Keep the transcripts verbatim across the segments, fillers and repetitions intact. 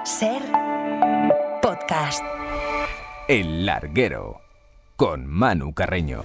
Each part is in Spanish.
Ser podcast. El Larguero con Manu Carreño.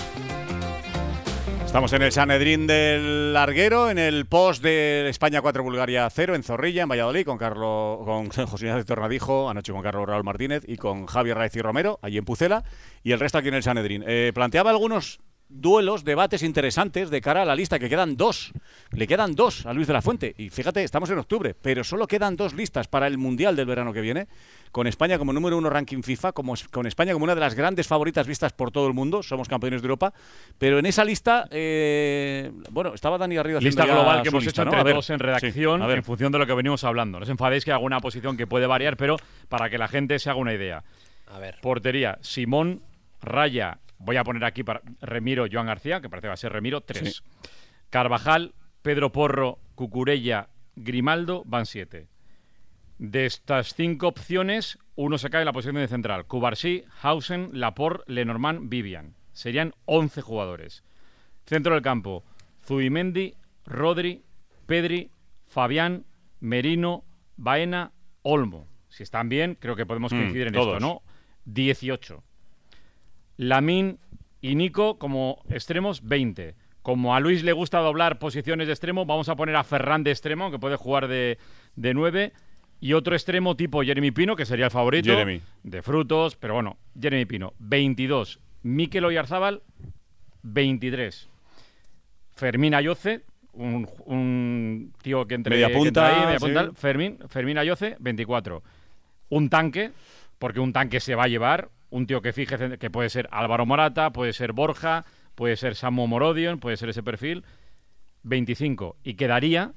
Estamos en el Sanedrín del Larguero, en el post de España cuatro, Bulgaria cero, en Zorrilla, en Valladolid, con Carlos, con José Ignacio Tornadijo, anoche con Carlos Raúl Martínez y con Javier Raez y Romero, allí en Pucela, y el resto aquí en el Sanedrín. Eh, planteaba algunos duelos, debates interesantes de cara a la lista, que quedan dos. Le quedan dos a Luis de la Fuente. Y fíjate, estamos en octubre, pero solo quedan dos listas para el Mundial del verano que viene, con España como número uno ranking FIFA, como, con España como una de las grandes favoritas vistas por todo el mundo. Somos campeones de Europa. Pero en esa lista, eh, bueno, estaba Dani Garrido haciendo lista global que su hemos lista, hecho ¿no? entre A ver, todos en redacción, sí, en función de lo que venimos hablando. No os enfadéis que hay alguna posición que puede variar, pero para que la gente se haga una idea. A ver. Portería, Simón, Raya. Voy a poner aquí para Remiro, Joan García, que parece que va a ser Remiro, tres. Sí. Carvajal, Pedro Porro, Cucurella, Grimaldo, van siete. De estas cinco opciones, uno se cae en la posición de central. Cubarsí, Hausen, Laporte, Lenormand, Vivian. Serían once jugadores. Centro del campo, Zubimendi, Rodri, Pedri, Fabián, Merino, Baena, Olmo. Si están bien, creo que podemos coincidir mm, en todos. Esto, ¿no? dieciocho. Lamine y Nico como extremos, veinte. Como a Luis le gusta doblar posiciones de extremo, vamos a poner a Ferran de extremo, que puede jugar de, de nueve, y otro extremo tipo Jeremy Pino, que sería el favorito, Jeremy. De frutos, pero bueno, Jeremy Pino, veintidós. Mikel Oyarzabal, veintitrés. Fermín Ayoce, un, un tío que entre media punta, que ahí, media punta sí. Fermín, Fermín Ayoce, veinticuatro. Un tanque, porque un tanque se va a llevar. Un tío que fíjese que puede ser Álvaro Morata, puede ser Borja, puede ser Samu Morodion, puede ser ese perfil, veinticinco. Y quedaría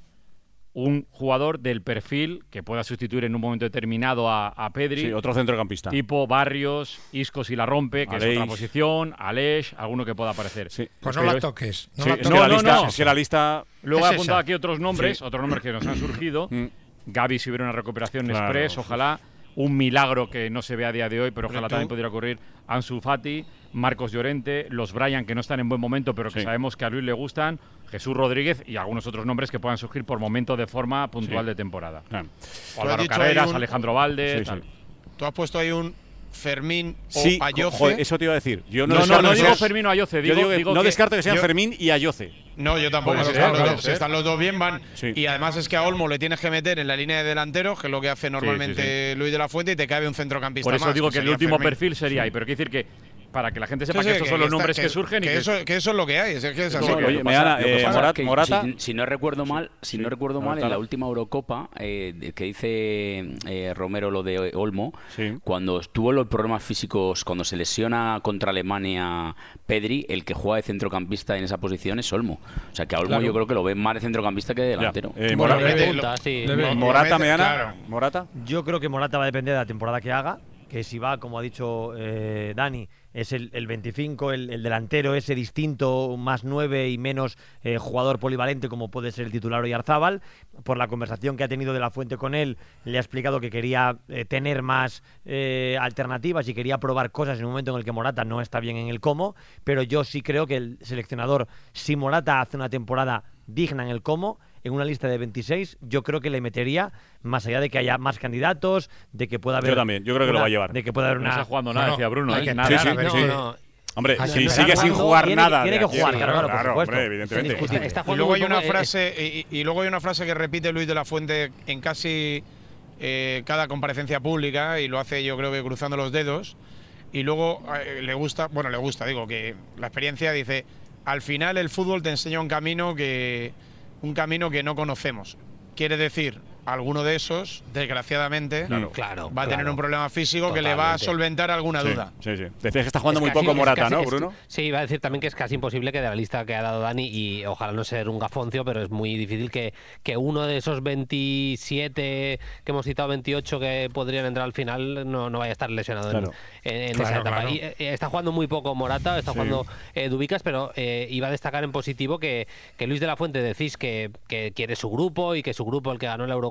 un jugador del perfil que pueda sustituir en un momento determinado a, a Pedri. Sí, otro centrocampista. Tipo Barrios, Isco si la rompe, que Aleix. Es otra posición, Aleix, alguno que pueda aparecer. Sí. Pues no la toques. No, sí, la es toques. que la no, lista, no, no. Es que la lista... Luego es he apuntado esa. aquí otros nombres, Sí. otros nombres que nos han surgido. Mm. Gavi si hubiera una recuperación Claro, express, sí. ojalá. Un milagro que no se ve a día de hoy, pero ojalá Pero tú- también pudiera ocurrir. Ansu Fati, Marcos Llorente, los Bryan, que no están en buen momento, pero que Sí. sabemos que a Luis le gustan, Jesús Rodríguez y algunos otros nombres que puedan surgir por momento de forma puntual Sí. de temporada. Ah. O Álvaro dicho Carreras, ahí un- Alejandro Valde, Sí, tal. sí. Tú has puesto ahí un Fermín o Sí, Ayoce. joder, eso te iba a decir. Yo no, No, no, descarto no que digo seas- Fermín o Ayoce, yo digo, digo que digo no que descarto que sean yo- Fermín y Ayoce. No, yo tampoco. Puede Si ser, están, los puede dos, ser. si están los dos bien, van. Sí. Y además es que a Olmo le tienes que meter en la línea de delanteros, que es lo que hace normalmente Luis de la Fuente, y te cabe un centrocampista Por eso más, digo que el sería último Fermín. perfil sería ahí, pero quiere decir que para que la gente sepa Sí, que sí, estos son los está- nombres que, surgen y que que eso, que eso es lo que hay. Es que es así. No, que- oye, Lo que me pasa- gana, lo que eh, pasa Morat- es que Morata. Si, si no recuerdo mal, si Sí. no recuerdo mal, Morata. en la última Eurocopa eh, de- que dice eh, Romero lo de Olmo, Sí. cuando tuvo los problemas físicos, cuando se lesiona contra Alemania Pedri, el que juega de centrocampista en esa posición es Olmo. O sea que a Olmo Claro. yo creo que lo ve más de centrocampista que de delantero. Ya. Eh, Bueno, Morata, le- Punta, sí. le- Mo- Morata, mete- me gana. claro. Morata. Yo creo que Morata va a depender de la temporada que haga, que si va, como ha dicho eh, Dani, es el, el veinticinco, el, el delantero ese distinto, más nueve y menos eh, jugador polivalente como puede ser el titular Oyarzabal. Por la conversación que ha tenido de la Fuente con él, le ha explicado que quería eh, tener más eh, alternativas y quería probar cosas en un momento en el que Morata no está bien en el cómo, pero yo sí creo que el seleccionador, si Morata hace una temporada digna en el cómo, en una lista de veintiséis, yo creo que le metería, más allá de que haya más candidatos, de que pueda haber... Yo también, yo creo que lo una- va a llevar. De que pueda haber no una... está jugando No, nada, no, decía Bruno, hay ¿eh? que Nada. Sí, sí, a ver, sí. no, no. Hombre, Ah, si no, sigue no, sin no, jugar tiene que- nada. tiene de que aquí, jugar, sí, claro, claro, por claro, supuesto. hombre, evidentemente. Indiscutible. Está Y jugando luego muy hay una poco, eh, frase y, y luego hay una frase que repite Luis de la Fuente en casi eh, cada comparecencia pública y lo hace yo creo que cruzando los dedos y luego eh, le gusta, bueno le gusta, digo que la experiencia dice al final el fútbol te enseña un camino que un camino que no conocemos. Quiere decir, alguno de esos, desgraciadamente, Claro. Claro, va a tener claro. un problema físico que le va a Totalmente. solventar alguna Sí, duda. sí, sí. Decías que está jugando Es muy casi- poco es Morata, casi- ¿no, es- Bruno? Sí, iba a decir también que es casi imposible que de la lista que ha dado Dani, y ojalá no ser un gafoncio, pero es muy difícil que, que uno de esos veintisiete que hemos citado, veintiocho que podrían entrar al final, no, no vaya a estar lesionado en- Claro. en, en Claro, esa etapa. claro. Y, eh, está jugando muy poco Morata, está Sí. jugando eh, Dubicas, pero eh, iba a destacar en positivo que, que Luis de la Fuente decís que, que quiere su grupo y que su grupo, el que ganó la Eurocopa,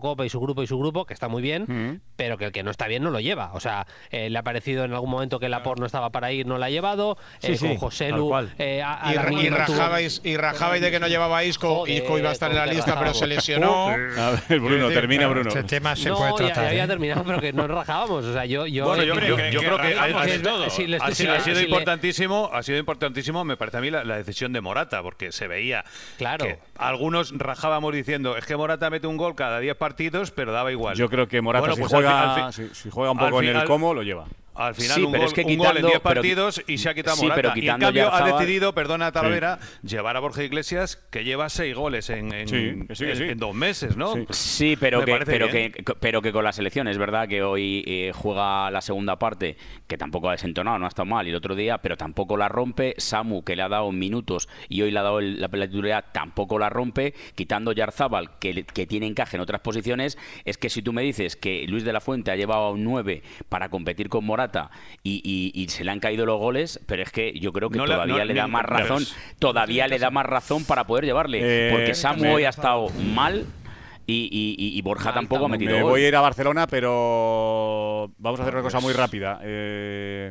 Eurocopa y su grupo y su grupo, que está muy bien, uh-huh. pero que el que no está bien no lo lleva. O sea, eh, le ha parecido en algún momento que Laporte no estaba para ir, no la ha llevado. Sí, eh, sí, con José Lu. Eh, a, a y, y, rajabais, tuvo... y rajabais de que no llevaba a Isco. Joder, Isco iba a estar en la lista, pero se lesionó. A ver, Bruno, termina, Bruno. Este tema se no, puede tratar. Ya, ya había ¿eh? terminado, pero que no rajábamos. O sea, yo, yo, bueno, yo, yo, creo, que, yo, yo creo que, que ha, es, todo. Si le, ha, si ha le, sido si importantísimo, le... ha sido importantísimo, me parece a mí, la, la decisión de Morata, porque se veía claro. que algunos rajábamos diciendo, es que Morata mete un gol cada diez partidos, pero daba igual. Yo creo que Morata, bueno, si, pues juega, al fin, si, si juega un poco en el final, cómo, lo lleva. Al final sí, un, pero gol, es que un quitando, gol en diez pero, partidos y se ha quitado sí, Morata. pero Y en cambio Yarzábal, ha decidido, perdona Talavera, sí. llevar a Borja Iglesias, que lleva seis goles en, en, sí, que sí, que sí. en, en dos meses, ¿no? Sí, sí pero, que, pero, que, pero que con la selección, es verdad que hoy eh, juega la segunda parte, que tampoco ha desentonado, no ha estado mal, y el otro día, pero tampoco la rompe. Samu, que le ha dado minutos y hoy le ha dado el, la, la titularidad, tampoco la rompe. Quitando Yarzábal, que, que tiene encaje en otras posiciones, es que si tú me dices que Luis de la Fuente ha llevado a un nueve para competir con Morata y, y, y se le han caído los goles, pero es que yo creo que no todavía no, le da ni, más razón, no, todavía le da más razón para poder llevarle, eh, porque Samu me, hoy ha estado mal. Y, y, y Borja mal, tampoco ha metido me gol. Voy a ir a Barcelona, pero vamos a hacer una cosa muy rápida. Eh,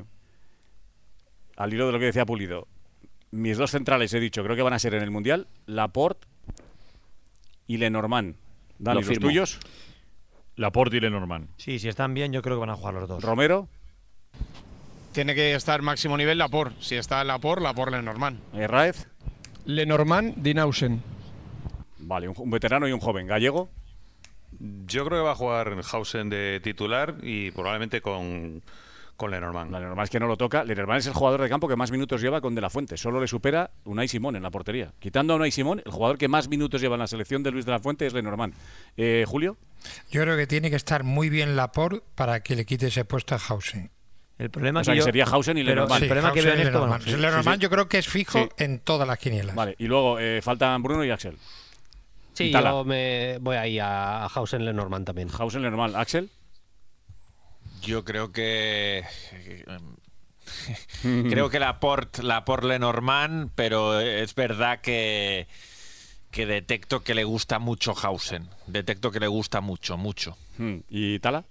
al hilo de lo que decía Pulido, mis dos centrales he dicho, creo que van a ser en el Mundial, Laporte y Lenormand. Dani, ¿los tuyos? Laporte y Lenormand. Sí, si están bien, yo creo que van a jugar los dos. ¿Romero? Tiene que estar máximo nivel Laporte. Si está Laporte, Laporte Lenormand. ¿Raez? Lenormand, Dinausen. Vale, un, un veterano y un joven. ¿Gallego? Yo creo que va a jugar Hausen de titular y probablemente con, con Lenormand. La Lenormand es que no lo toca. Lenormand es el jugador de campo que más minutos lleva con De la Fuente. Solo le supera Unai Simón en la portería. Quitando a Unai Simón, el jugador que más minutos lleva en la selección de Luis de la Fuente es Lenormand. Eh, ¿Julio? Yo creo que tiene que estar muy bien Laporte para que le quite ese puesto a Hausen. El problema o sea, que, que yo, sería Hausen y Lenormand. Sí, el problema Hausen que veo en esto, Lenormand, bueno, sí, Lenormand sí, sí. yo creo que es fijo sí. en todas las quinielas. Vale, y luego eh, faltan Bruno y Axel. Sí, Tala. yo me voy ahí a Hausen Lenormand también. Hausen Lenormand. ¿Axel? Yo creo que creo que Laporte, Laporte Lenormand, pero es verdad que que detecto que le gusta mucho Hausen. Detecto que le gusta mucho, mucho. ¿Y Tala?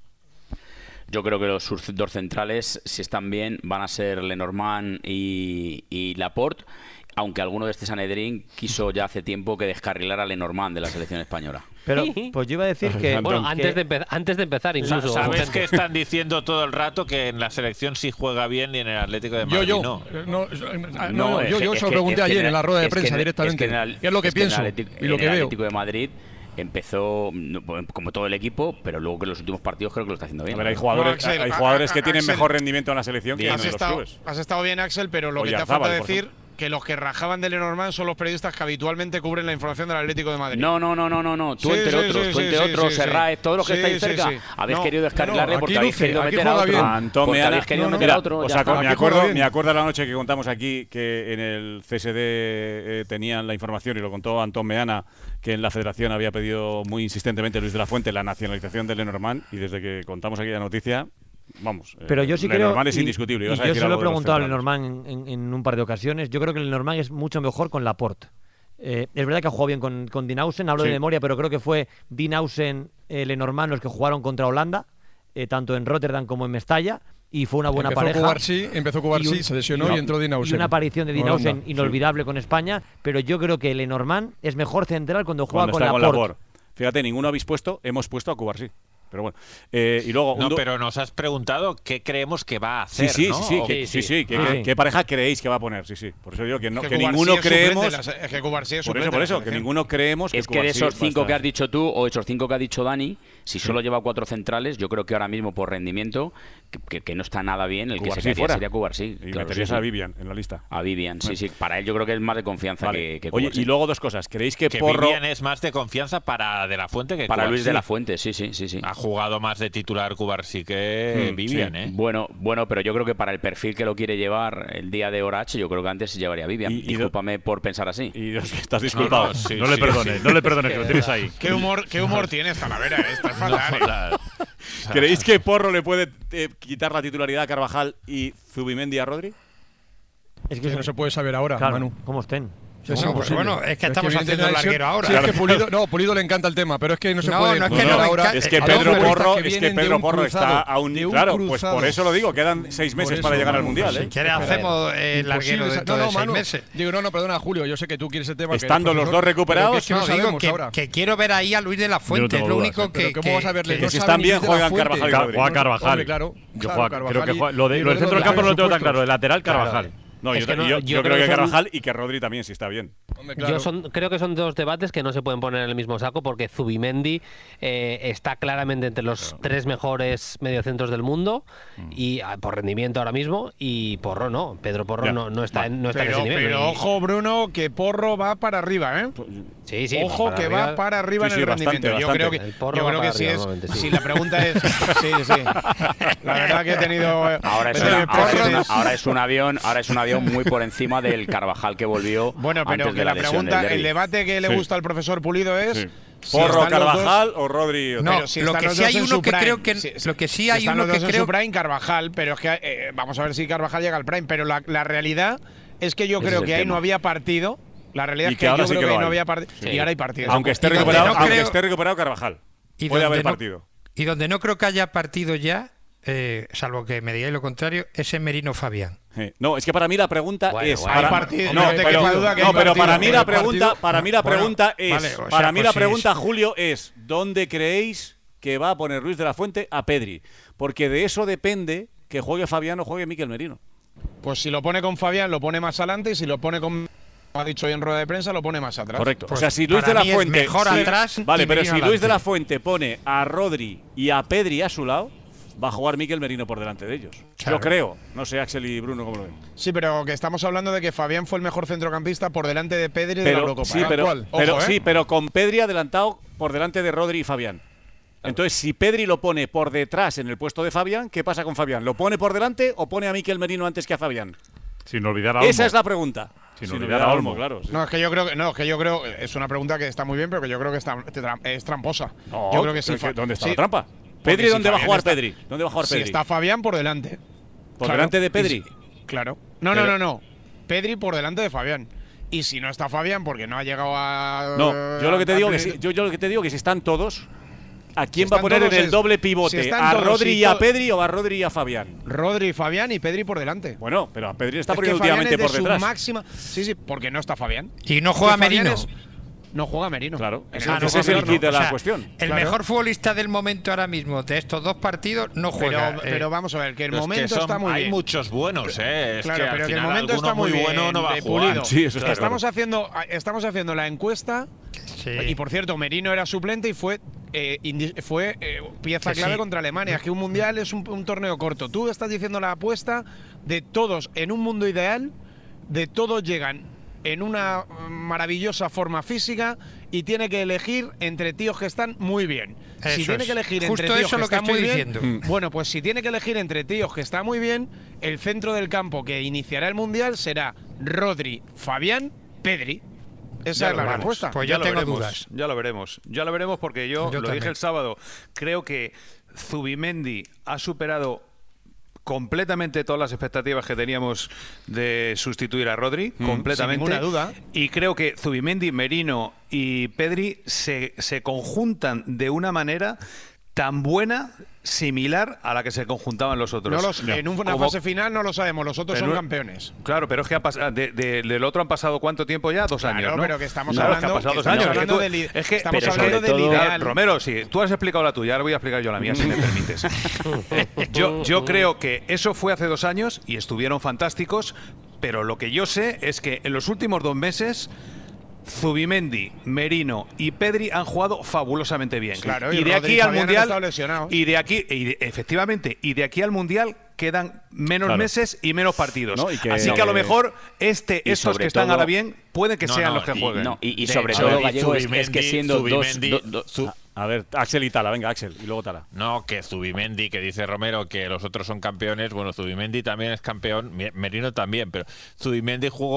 Yo creo que los dos centrales, si están bien, van a ser Lenormand y, y Laporte, aunque alguno de este Sanedrín quiso ya hace tiempo que descarrilara a Lenormand de la selección española. Pero pues yo iba a decir que... Bueno, antes, que... de antes de empezar incluso... ¿Sabes que están diciendo todo el rato que en la selección sí juega bien y en el Atlético de Madrid yo, yo, no? No, no, no, no yo, yo es se lo que, pregunté es ayer que, en la rueda de prensa es que, directamente. Es, que el, ¿Qué es lo que es pienso que Atlético, y lo que el veo? Atlético de Madrid empezó como todo el equipo, pero luego que en los últimos partidos creo que lo está haciendo bien. A ver, hay jugadores, no, Axel, hay jugadores a, a, que tienen Axel, mejor rendimiento en la selección que en los estado, clubes. Has estado bien, Axel, pero lo o que te Yarzábal, hace falta decir que los que rajaban de Lenormand son los periodistas que habitualmente cubren la información del Atlético de Madrid. No, no, no, no, no, no. Tú sí, entre sí, otros, sí, tú entre sí, otros, sí, Serraez, todos los que sí, estáis sí, cerca, sí. habéis no, querido descarrilarle no, porque luce, habéis querido meter a otro. Antón Porque Meana, habéis querido no, no, meter a otro. O sea, me acuerdo, me acuerdo de la noche que contamos aquí que en el C S D eh, tenían la información y lo contó Antón Meana, que en la Federación había pedido muy insistentemente Luis de la Fuente la nacionalización de Lenormand, y desde que contamos aquí la noticia, vamos, pero yo sí Lenormand creo, es indiscutible. Y, y yo se lo he preguntado a Lenormand en, en, en un par de ocasiones. Yo creo que Lenormand es mucho mejor con Laporte. Eh, es verdad que ha jugado bien con, con Dinausen, hablo sí. de memoria, pero creo que fue Dinausen, eh, Lenormand los que jugaron contra Holanda, eh, tanto en Rotterdam como en Mestalla, y fue una buena empezó pareja. Cubarsí, empezó Cubarsí, se lesionó y, no, y entró Dinausen. Y una aparición de Dinausen Holanda, inolvidable sí. con España, pero yo creo que Lenormand es mejor central cuando juega cuando con Laporte. Laporte. Fíjate, ninguno habéis puesto, hemos puesto a Cubarsí. Pero bueno, eh, y luego... No, pero nos has preguntado qué creemos que va a hacer, sí, sí, ¿no? Sí, sí, que, sí, sí, sí, que, ah, ¿qué, ¿qué pareja creéis que va a poner? Sí, sí, por eso digo que, no, que, que ninguno creemos... La, es que Cubarsí es por eso, por eso, que ninguno creemos que Es que de esos cinco que has dicho tú, o esos cinco que ha dicho Dani, si solo lleva cuatro centrales, yo creo que ahora mismo por rendimiento, que, que, que no está nada bien, el Cubarsí que se quedaría fuera. sería Cubarsí. Y claro, meterías sí, a sí. Vivian en la lista. A Vivian, sí, sí. Para él yo creo que es más de confianza vale. que, que Oye, Cubarsí. y luego dos cosas. ¿Creéis que, que Porro... Vivian es más de confianza para De la Fuente que Para Cubarsí. Luis de la Fuente, sí, sí, sí, sí. Ha jugado más de titular Cubarsí que hmm, Vivian, sí. ¿eh? Bueno, bueno, pero yo creo que para el perfil que lo quiere llevar el día de hora H, yo creo que antes se llevaría a Vivian. Y, y Discúlpame do... por pensar así. Y estás disculpado. No, no, sí, no le sí, perdones, sí. no le perdones, que lo tienes ahí. ¿Qué humor, qué humor tienes, Talavera? Esto es fatal. No, la... ¿Creéis que Porro le puede eh, quitar la titularidad a Carvajal y Zubimendi a Rodri? Es que eso no se puede saber ahora, claro, Manu. ¿Cómo estén? No, no, pues bueno, es que Es estamos que haciendo el larguero ahora. Sí, es que Pulido, no, Pulido le encanta el tema, pero es que no se No, puede no, es que cruzar no, ahora. Es que a Pedro dos Porro, futbolistas es que vienen de Pedro un Porro cruzado, está a un de un claro, pues cruzado. por eso lo digo, quedan seis meses Por para eso, llegar al Manu, mundial, pues ¿eh? si ¿Quieres hacemos el larguero Imposible, dentro no, de no, seis Manu, meses? Digo, no, no, perdona, Julio, yo sé que tú quieres el tema. que eres Estando los profesor, dos recuperados, pero que es que no, No, digo sabemos que, ahora. que quiero ver ahí a Luis de la Fuente, tengo es lo dudas, único ¿eh? que... Pero ¿cómo vas a verle? que- No si sabe están ni bien, Luis de la juegan Fuente. Carvajal y Car- Rodri. Juega Carvajal. Hombre, claro, Yo, claro, juega- Carvajal creo que y- juega- lo de, y lo del los centro del dos campo no lo tengo tan supuestos. claro. El lateral, Carvajal. No, Es yo, que no, yo- yo yo creo creo que que son- Carvajal y que Rodri también, si está bien. Hombre, claro. Yo son, creo que son dos debates que no se pueden poner en el mismo saco porque Zubimendi eh, está claramente entre los tres mejores mediocentros del mundo y ah, por rendimiento ahora mismo, y Porro no. Pedro Porro Ya. no, no está, en, no está Pero, en ese nivel. pero Y- ojo, Bruno, que Porro va para arriba, ¿eh? sí, sí, Ojo para que arriba. va para arriba Sí, en sí, el bastante, rendimiento. Yo bastante. creo que, El Porro yo va creo que para si arriba, es, normalmente, sí. si la pregunta es, sí, sí. La verdad que he tenido. eh, Ahora es, he tenido una- ahora, es Porro- una- ahora es un avión, ahora es un avión muy por encima del Carvajal que volvió Bueno, pero antes que de la la, lesión pregunta, del el derbi. debate que le Sí. gusta al profesor Pulido es. Sí. si Porro, están los dos- Carvajal o Rodri. No, pero si lo están que los sí dos hay en uno su que prime, creo que- si- lo que sí si hay están uno los que dos en creo- su prime, Carvajal, pero es que eh, vamos a ver si Carvajal llega al prime, pero la, la realidad es que yo Ese creo es el que ahí tema. no había partido. La realidad Y es que que, ahora yo sí creo que que, lo ahí no hay. había partido Sí. y ahora hay partido. Aunque esté Y donde recuperado, no aunque creo- esté recuperado Carvajal. Y Puede donde haber no- partido. Y donde no creo que haya partido ya, eh, salvo que me digáis lo contrario, es en Merino Fabián. Eh, No, es que para mí la pregunta Bueno, es. bueno. para- Hay partido, no, no te pero, quepa duda que no, hay pero partido. para mí Hay la partido. pregunta, para mí la Bueno, pregunta es, vale, o sea, para mí pues la si pregunta, es- Julio, es ¿dónde creéis que va a poner Luis de la Fuente a Pedri? Porque de eso depende que juegue Fabián o juegue Mikel Merino. Pues si lo pone con Fabián, lo pone más adelante, y si lo pone con, como ha dicho hoy en rueda de prensa, lo pone más atrás. Correcto. Pues o sea, si Luis para de la mí es Fuente mejor sí, atrás vale, y pero si Merino Luis de la adelante. Fuente pone a Rodri y a Pedri a su lado, va a jugar Mikel Merino por delante de ellos. Claro. Yo creo. No sé, Axel y Bruno cómo lo ven. Sí, pero que estamos hablando de que Fabián fue el mejor centrocampista por delante de Pedri de la Pero, Eurocopa. sí, ¿eh? pero, ¿Cuál? pero, Ojo, ¿eh? sí, pero con Pedri adelantado por delante de Rodri y Fabián. Entonces, si Pedri lo pone por detrás en el puesto de Fabián, ¿qué pasa con Fabián? ¿Lo pone por delante o pone a Mikel Merino antes que a Fabián? Sin olvidar a Olmo. Esa es la pregunta. Sin olvidar a Olmo. claro. sí. No, es que yo creo que no, es que yo creo es una pregunta que está muy bien, pero que yo creo que está, te tra- es tramposa. No, yo creo que sí. pero Fa- ¿dónde está sí, la trampa? porque ¿Pedri si dónde va a Fabián jugar está- Pedri? ¿Dónde va a jugar Si Pedri? está Fabián por delante. ¿Por Claro. delante de Y Pedri? si- claro. No, Pero- no, no, no. Pedri por delante de Fabián. Y si no está Fabián porque no ha llegado a No, yo lo que te a- digo a- que si, yo, yo lo que te digo que si están todos, ¿a quién Si va a están poner en todos el es- doble si pivote? están ¿A todos Rodri y y a todo- Pedri o a Rodri y a Fabián? Rodri, Fabián y Pedri por delante. Bueno, pero a Pedri le está Es que poniendo Fabián últimamente es de por su detrás. máxima. Sí, sí, porque no está Fabián. Y no Es juega que Fabián Merino. es- No juega Merino. Claro, En ese- el ese juega es el Merino. kit de la O sea, cuestión. El Claro. mejor futbolista del momento ahora mismo de estos dos partidos no juega. Pero, eh, pero vamos a ver, que el Pero es que momento son- está muy hay bien. muchos buenos, ¿eh? Es Claro, que al pero que el final momento alguno está muy, bien, bueno no va a de jugar. pulido. Sí, eso está estamos claro. haciendo estamos haciendo la encuesta sí. y por cierto, Merino era suplente y fue eh, indi- fue eh, pieza Que clave sí. contra Alemania. Es que un mundial es un, un torneo corto. Tú estás diciendo la apuesta de todos en un mundo ideal, de todos llegan en una maravillosa forma física y tiene que elegir entre tíos que están muy bien. si Eso tiene es. que elegir Justo entre tíos eso que es lo que están muy estoy bien, diciendo. bueno, pues si tiene que elegir entre tíos que están muy bien, el centro del campo que iniciará el mundial será Rodri, Fabián, Pedri. Esa Ya es lo la veremos. respuesta. Pues Ya yo lo tengo veremos, dudas. Ya lo veremos. Ya lo veremos porque yo, Yo lo también. dije el sábado. Creo que Zubimendi ha superado completamente todas las expectativas que teníamos de sustituir a Rodri, completamente. sin ninguna duda. Y creo que Zubimendi, Merino y Pedri se, se conjuntan de una manera tan buena, similar a la que se conjuntaban los otros. No los- en una Como- fase final no lo sabemos, los otros Pero son no- campeones. Claro, pero es que ha pasado, de- de- del otro han pasado ¿cuánto tiempo ya? Dos Claro, años, ¿no? pero que estamos Claro, es que hablando- ha pasado dos estamos años. Es que hablando tú- del i- es que- estamos pero hablando sobre del todo- ideal. Romero, sí, tú has explicado la tuya, ahora voy a explicar yo la mía, si me permites. yo, yo creo que eso fue hace dos años y estuvieron fantásticos, pero lo que yo sé es que en los últimos dos meses Zubimendi, Merino y Pedri han jugado fabulosamente bien. Claro, y y de Rodri aquí y al Fabián han mundial estado lesionados. y de aquí y de- efectivamente y de aquí al mundial quedan menos Claro. meses y menos partidos. No, y que- Así que a lo mejor este Y estos sobre que están todo- ahora bien pueden que No, sean no, los que y- jueguen. No, y, y De- sobre a todo, ver, y Gallego, es, es que Zubimendi- siendo dos, Zubimendi- do- do- Zu- A ver, Axel y Tala, venga, Axel, y luego Tala. No, que Zubimendi, que dice Romero que los otros son campeones. Bueno, Zubimendi también es campeón, Me- Merino también, pero Zubimendi jugó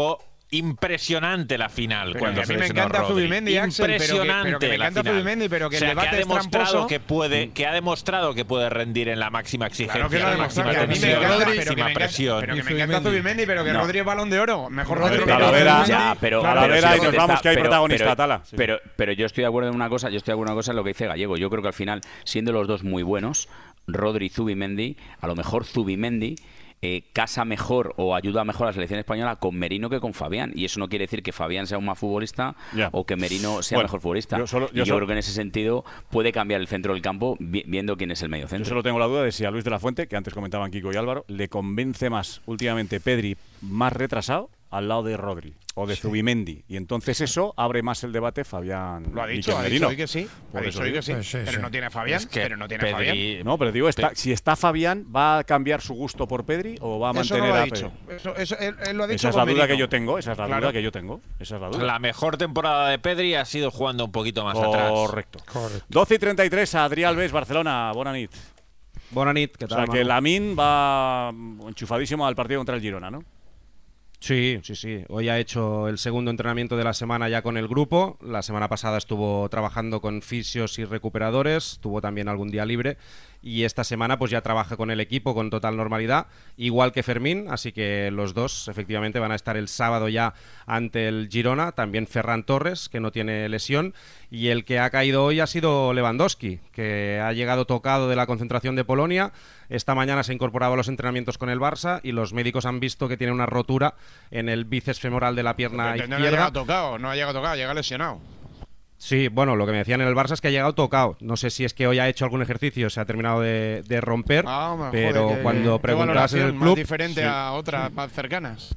impresionante la final. Pero cuando que a mí se me lesionó encanta Rodri. Zubimendi, Axel, pero que- Impresionante pero que me la encanta final. Zubimendi, pero que O el sea, debate que ha es demostrado tramposo. que puede, que ha demostrado que puede rendir en la máxima exigencia, Claro que lo ha la demostrado, máxima que a mí me tensión, encanta, la pero que máxima me encanta- presión. pero que me encanta Zubimendi, pero que No. Rodri es Balón de Oro. Mejor No, Rodri pero- que Talavera- Zubimendi. Ya, pero, Claro, pero Talavera, sí y nos está- vamos, que hay pero- protagonista, pero- Tala. Sí. Pero, pero yo estoy de acuerdo en una cosa, yo estoy de acuerdo en una cosa en lo que dice Gallego. Yo creo que al final, siendo los dos muy buenos, Rodri y Zubimendi, a lo mejor Zubimendi eh, casa mejor o ayuda mejor a la selección española con Merino que con Fabián. Y eso no quiere decir que Fabián sea un más futbolista Ya. o que Merino sea Bueno, mejor futbolista. yo solo- y yo yo solo- creo que en ese sentido puede cambiar el centro del campo vi- viendo quién es el medio Yo centro. solo tengo la duda de si a Luis de la Fuente, que antes comentaban Kiko y Álvaro, le convence más últimamente Pedri más retrasado al lado de Rodri o de Zubimendi. Y entonces eso abre más el debate Fabián Lo ha y dicho, que ha Merino. dicho hoy que sí. Por Ha eso dicho hoy digo. que sí. Pues sí, Pero sí. no tiene Fabián. Es que Pero no tiene Pedri- Fabián. No, pero digo, está, si está Fabián, ¿va a cambiar su gusto por Pedri o va a Eso mantener no lo ha a dicho. Pedri? Eso, eso- él, él lo ha dicho Esa es la con duda Merino. que yo tengo, esa es la Claro. duda que yo tengo. Esa es la duda. La mejor temporada de Pedri ha sido jugando un poquito más atrás. Correcto. Correcto. doce y treinta y tres, Adrià Alves, Barcelona. Bona nit. Bona nit, ¿qué O tal? sea que Manu? Lamine va enchufadísimo al partido contra el Girona, ¿no? Sí, sí, sí. Hoy ha hecho el segundo entrenamiento de la semana ya con el grupo. La semana pasada estuvo trabajando con fisios y recuperadores, tuvo también algún día libre. Y esta semana pues ya trabaja con el equipo con total normalidad, igual que Fermín, así que los dos efectivamente van a estar el sábado ya ante el Girona. También Ferran Torres, que no tiene lesión. Y el que ha caído hoy ha sido Lewandowski, que ha llegado tocado de la concentración de Polonia. Esta mañana se incorporaba a los entrenamientos con el Barça y los médicos han visto que tiene una rotura en el bíceps femoral de la pierna Pero no ha izquierda. llegado tocado, no ha llegado tocado, llega lesionado. Sí, bueno, lo que me decían en el Barça es que ha llegado tocado. No sé si es que hoy ha hecho algún ejercicio, se ha terminado de, de romper, Ah, hombre, pero joder, qué- cuando qué preguntas en el valoración club... más diferente Sí. a otras más cercanas.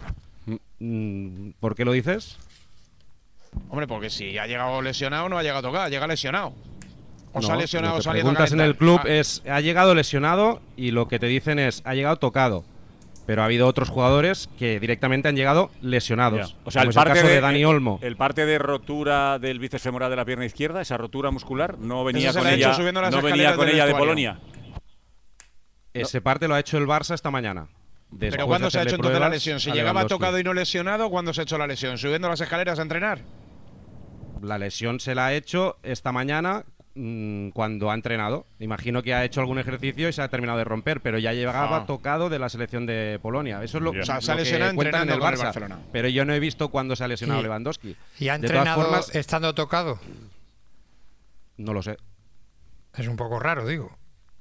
Mm, ¿Por qué lo dices? Hombre, porque si ha llegado lesionado, no ha llegado tocado, llega lesionado. O se No, ha lesionado lo que saliendo a preguntas en el calentar. club Ah, es, ha llegado lesionado y lo que te dicen es, ha llegado tocado. Pero ha habido otros jugadores que directamente han llegado lesionados. Ya. O sea, como el es parte caso de, de, Dani el- Olmo. El, parte de rotura del bíceps femoral de la pierna izquierda, esa rotura muscular, no venía Eso se con la ha hecho ella, subiendo las no venía escaleras con del ella de vestuario. Polonia. Ese parte lo ha hecho el Barça esta mañana. Después Pero de ¿cuándo se ha hacerle hecho entonces la pruebas lesión? ¿Si a llegaba Lewandowski. tocado y no lesionado, cuándo se ha hecho la lesión? ¿Subiendo las escaleras a entrenar? La lesión se la ha hecho esta mañana mm, cuando ha entrenado. Imagino que ha hecho algún ejercicio y se ha terminado de romper, pero ya llegaba Ah. tocado de la selección de Polonia. Eso es lo, Ya. O sea, lo se ha que lesionado cuentan en el entrenando con el Barça. Barcelona. Pero yo no he visto cuándo se ha lesionado Y- Lewandowski. ¿Y ha De todas entrenado formas, estando tocado? no lo sé. Es un poco raro, digo.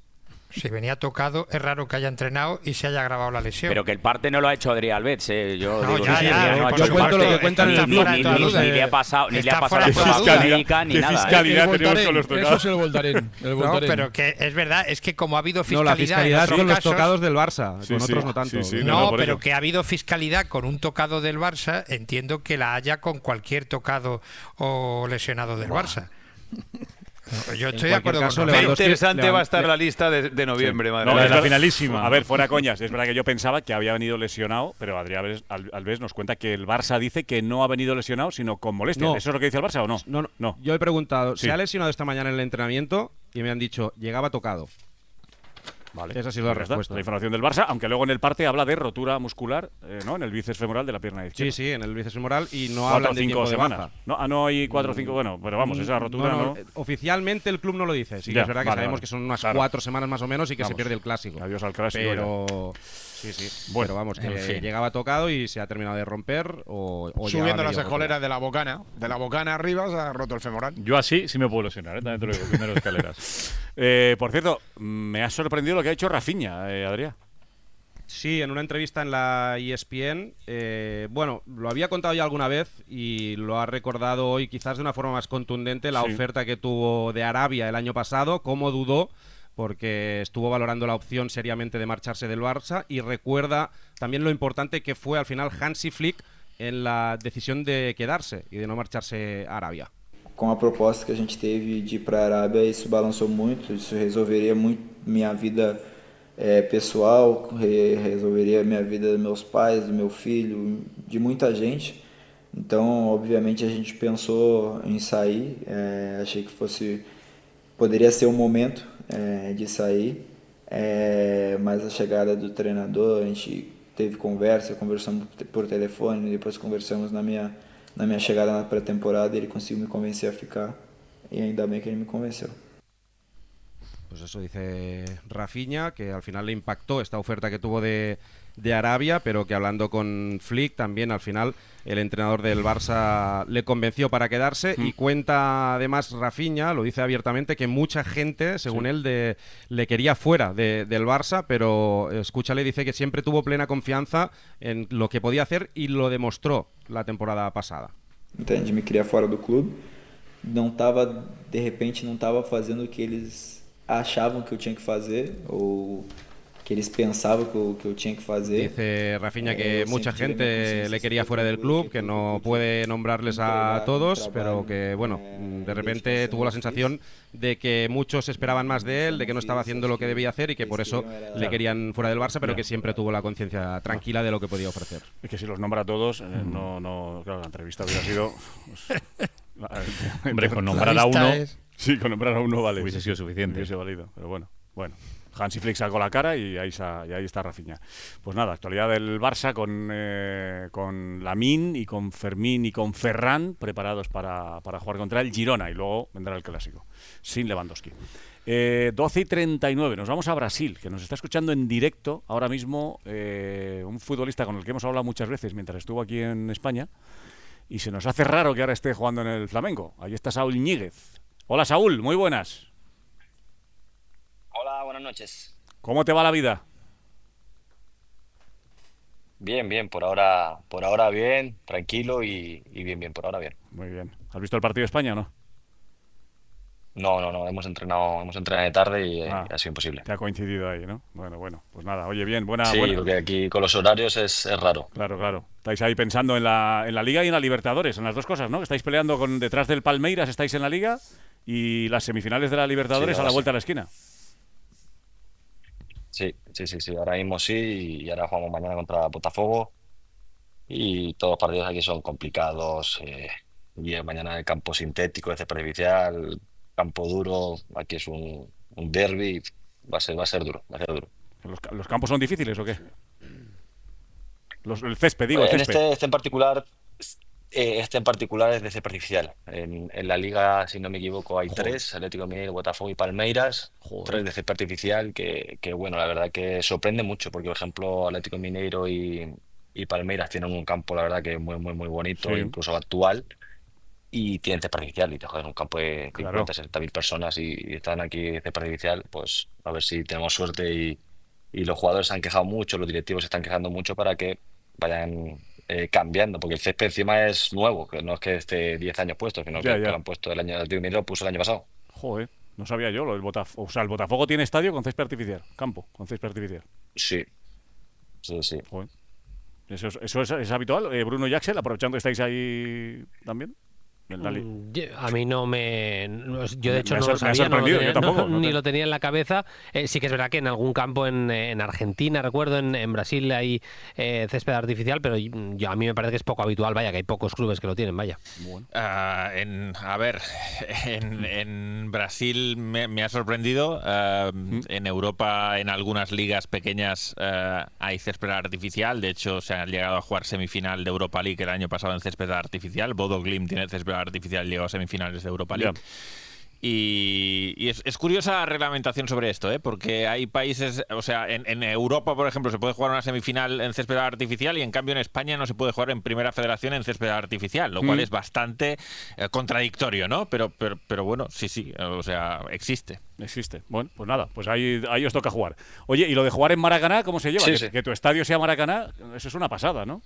Si venía tocado, es raro que haya entrenado y se haya agravado la lesión. Pero que el parte no lo ha hecho Adrià Alves, eh. Yo No, digo, ya, sí, ya, Adrià no ha por hecho el supuesto, parte, lo que cuentan en el ni- club, ni- ni toda ni- duda. ni le ha pasado, ni le Está ha pasado fuera la de prueba toda duda. médica ni Qué nada. ¿eh? fiscalidad El tenemos con Voltaren, los eso tocados. es el Voltaren. El No, Voltaren. pero que es verdad, es que como ha habido No, fiscalidad, la fiscalidad en es con otros los casos, tocados del Barça, Sí, con sí, otros no tanto. sí, sí, No, no, por pero eso. que ha habido fiscalidad con un tocado del Barça, entiendo que la haya con cualquier tocado o lesionado del Barça. No, yo estoy de cualquier acuerdo caso, con Qué Romero. Lewandowski- interesante va a Levan- estar la lista de, de noviembre, madre No, mía. es de la verdad- finalísima. A ver, fuera coñas. Es verdad que yo pensaba que había venido lesionado, pero Adrià Alves, Al- Alves nos cuenta que el Barça dice que no ha venido lesionado, sino con molestias. No. ¿Eso es lo que dice el Barça o no? No, no, No. Yo he preguntado, Sí. se ha lesionado esta mañana en el entrenamiento y me han dicho, llegaba tocado. Vale. Esa ha sido la Pues ya está, respuesta. La información del Barça, aunque luego en el parte habla de rotura muscular, eh, ¿no? En el bíceps femoral de la pierna Sí, izquierda. sí, en el bíceps femoral y no Cuatro hablan o de cinco tiempo de semanas. baja. No, ah, no hay cuatro o cinco, bueno, pero vamos, esa rotura no. No, no, eh, Oficialmente el club no lo dice. Sí, que Ya, es verdad que vale, sabemos vale. que son unas Claro. cuatro semanas más o menos y que Vamos. se pierde el clásico. Adiós al clásico. Pero sí, sí. Bueno, pero vamos, que en fin. llegaba tocado y se ha terminado de romper o, o Subiendo llevaba las medio escaleras de la bocana. De la bocana arriba se ha roto el femoral. Yo así sí me puedo lesionar, ¿eh? También te lo digo, primero escaleras. Eh, por cierto, me ha sorprendido lo que ha hecho Rafinha, eh, Adrià. Sí, en una entrevista en la E S P N, eh, bueno, lo había contado ya alguna vez y lo ha recordado hoy quizás de una forma más contundente la Sí. oferta que tuvo de Arabia el año pasado, cómo dudó, porque estuvo valorando la opción seriamente de marcharse del Barça y recuerda también lo importante que fue al final Hansi Flick en la decisión de quedarse y de no marcharse a Arabia. Com a proposta que a gente teve de ir para a Arábia, isso balançou muito, isso resolveria muito minha vida é, pessoal, re resolveria minha vida dos meus pais, do meu filho, de muita gente. Então, obviamente, a gente pensou em sair, é, achei que fosse, poderia ser o momento é, de sair, é, mas a chegada do treinador, a gente teve conversa, conversamos por telefone, depois conversamos na minha, na minha chegada na pré-temporada e ele conseguiu me convencer a ficar e ainda bem que ele me convenceu. Pues eso dice Rafinha, que al final le impactó esta oferta que tuvo de, de Arabia, pero que hablando con Flick también al final el entrenador del Barça le convenció para quedarse mm. y cuenta además Rafinha, lo dice abiertamente, que mucha gente, según sí. él, de, le quería fuera de, del Barça, pero escúchale, dice que siempre tuvo plena confianza en lo que podía hacer y lo demostró la temporada pasada. Entende, me queria fora do clube, não estava, de repente não estava fazendo o que eles achavam que eu tinha que fazer ou que eles pensaban que eu, que eu tinha que fazer. Dice Rafinha que eh, mucha gente le quería fuera del club, que no puede nombrarles a todos, pero que bueno, de repente tuvo la sensación de que muchos esperaban más de él, de que no estaba haciendo lo que debía hacer y que por eso le querían fuera del Barça, pero que siempre tuvo la conciencia tranquila de lo que podía ofrecer. Es que si los nombra a todos, eh, no, no, claro, la entrevista hubiera sido... Pues, la, Hombre, con nombrar a uno... Es... Sí, con nombrar a uno vale. Hubiese sido suficiente. Hubiese valido, pero bueno, bueno. Hansi Flick sacó la cara y ahí, sa, y ahí está Rafinha. Pues nada, actualidad del Barça con, eh, con Lamine y con Fermín y con Ferran preparados para, para jugar contra el Girona y luego vendrá el Clásico, sin Lewandowski. Eh, doce y treinta y nueve, nos vamos a Brasil, que nos está escuchando en directo ahora mismo eh, un futbolista con el que hemos hablado muchas veces mientras estuvo aquí en España y se nos hace raro que ahora esté jugando en el Flamengo. Ahí está Saúl Ñíguez. Hola Saúl, muy buenas. Hola, buenas noches. ¿Cómo te va la vida? Bien, bien, por ahora, por ahora bien, tranquilo y, y bien, bien, por ahora bien. Muy bien. ¿Has visto el partido de España o no? No, no, no, hemos entrenado, hemos entrenado de tarde y eh, Ah, ha sido imposible. Te ha coincidido ahí, ¿no? Bueno, bueno, pues nada, oye, bien, buena... Sí, buena... porque aquí con los horarios es, es raro. Claro, claro. Estáis ahí pensando en la, en la Liga y en la Libertadores, en las dos cosas, ¿no? Estáis peleando con detrás del Palmeiras, estáis en la Liga y las semifinales de la Libertadores Sí, a la ahora vuelta sí. de la esquina. Sí, sí, sí, sí, ahora mismo sí y ahora jugamos mañana contra Botafogo y todos los partidos aquí son complicados eh, y eh, mañana el campo sintético, es artificial, campo duro, aquí es un, un derbi, va a ser, va a ser duro, va a ser duro. ¿Los, ca- los campos son difíciles o qué? Los, el césped, digo, el En césped. este, este en particular, eh, este en particular es de césped artificial. En, en la liga, si no me equivoco, hay Joder. tres: Atlético de Mineiro, Botafogo y Palmeiras. Joder. Tres de césped artificial que, que, bueno, la verdad que sorprende mucho, porque por ejemplo Atlético de Mineiro y, y Palmeiras tienen un campo, la verdad que es muy, muy, muy bonito, Sí. incluso actual, y tienen césped artificial. Y te joder, un campo de Claro. cincuenta, sesenta mil personas y, y están aquí de césped artificial, pues a ver si tenemos suerte y, y los jugadores se han quejado mucho, los directivos se están quejando mucho para que vayan eh, cambiando, porque el césped encima es nuevo, que no es que esté diez años puesto, sino Ya, que, ya. que lo han puesto el año del Atlético de Mineiro, lo puso el año pasado. Joder, no sabía yo lo del Botafogo. O sea, el Botafogo tiene estadio con césped artificial, campo con césped artificial. Sí, sí, sí. Joder. ¿Eso, es, eso es, es habitual? Eh, Bruno y Axel, aprovechando que estáis ahí también. En la li- Mm, yo- A mí no me... no- Yo Me- de hecho me ha no sor- lo me ha sabía, no lo sorprendido, tenía- yo tampoco, no- no ni te- lo tenía en la cabeza. Eh, sí que es verdad que en algún campo en, en Argentina, recuerdo, en, en Brasil hay eh, césped artificial, pero yo, a mí me parece que es poco habitual, vaya, que hay pocos clubes que lo tienen, vaya. Ah, en, a ver, en, en Brasil me, me ha sorprendido. ah, En Europa, en algunas ligas pequeñas, ah, hay césped artificial. De hecho, se han llegado a jugar semifinal de Europa League el año pasado en césped artificial. Bodo Glimt tiene césped artificial y llegó a semifinales de Europa League. Ya. Y, y es, es curiosa la reglamentación sobre esto, ¿eh? Porque hay países, o sea, en, en Europa, por ejemplo, se puede jugar una semifinal en césped artificial y en cambio en España no se puede jugar en Primera Federación en césped artificial, lo cual Mm. es bastante eh, contradictorio, ¿no? Pero, pero, pero bueno, sí, sí, o sea, existe. Existe. Bueno, pues nada, pues ahí, ahí os toca jugar. Oye, ¿y lo de jugar en Maracaná, cómo se lleva? Sí, que, sí. que tu estadio sea Maracaná, eso es una pasada, ¿no?